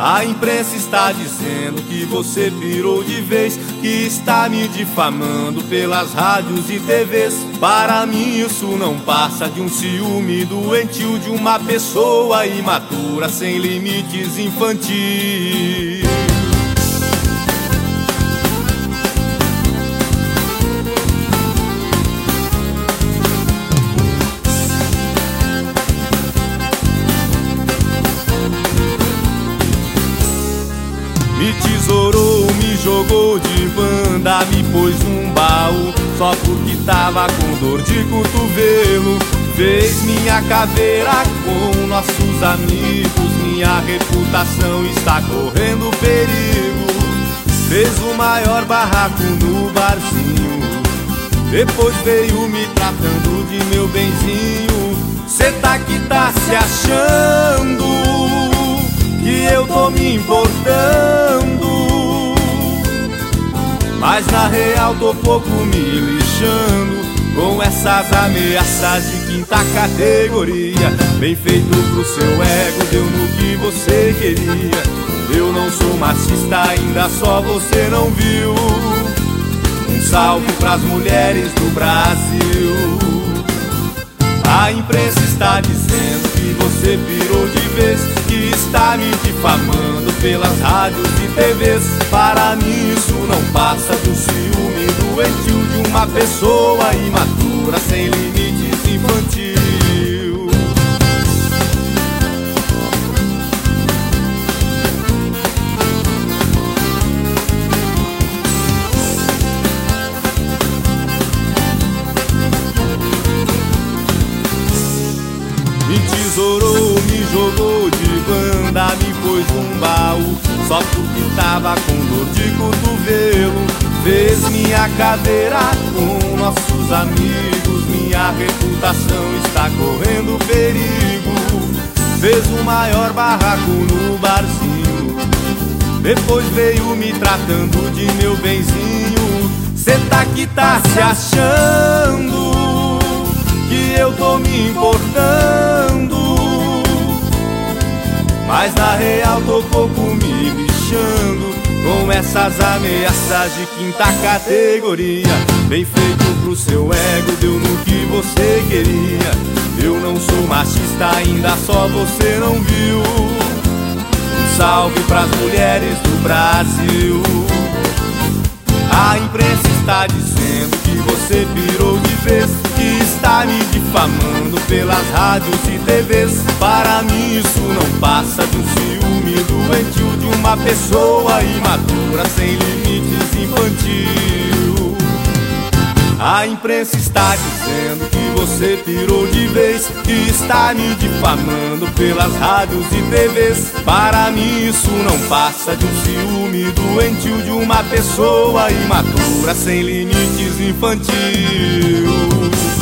A imprensa está dizendo que você pirou de vez, que está me difamando pelas rádios e TVs. Para mim isso não passa de um ciúme doentio de uma pessoa imatura sem limites infantis. Me tesourou, me jogou de banda, me pôs num baú só porque tava com dor de cotovelo. Fez minha caveira com nossos amigos, minha reputação está correndo perigo. Fez o maior barraco no barzinho, depois veio me tratando de meu benzinho. Cê tá que tá se achando que eu tô me importando, mas na real tô pouco me lixando com essas ameaças de quinta categoria. Bem feito pro seu ego, deu no que você queria. Eu não sou machista ainda, só você não viu. Um salve pras mulheres do Brasil. A imprensa está dizendo que você pirou de vez, que está me difamando pelas rádios e TVs. Para mim isso não passa do ciúme doentio de uma pessoa imatura sem limites infantil. Me tesourou, me jogou de banda, me pôs num baú só porque tava com dor de cotovelo. Fez minha cadeira com nossos amigos, minha reputação está correndo perigo. Fez o maior barraco no barzinho, depois veio me tratando de meu benzinho. Cê tá que tá se achando que eu tô me importando, mas na real tô pouco me bichando com essas ameaças de quinta categoria. Bem feito pro seu ego, deu no que você queria. Eu não sou machista ainda, só você não viu. Um salve pras mulheres do Brasil. A imprensa está dizendo que você pirou de vez, que está me difamando pelas rádios e TVs. Para mim isso não passa de um ciúme doentio de uma pessoa imatura sem limites infantil. A imprensa está dizendo que você pirou de vez, que está me difamando pelas rádios e TVs. Para mim isso não passa de um ciúme doentio de uma pessoa imatura sem limites infantil.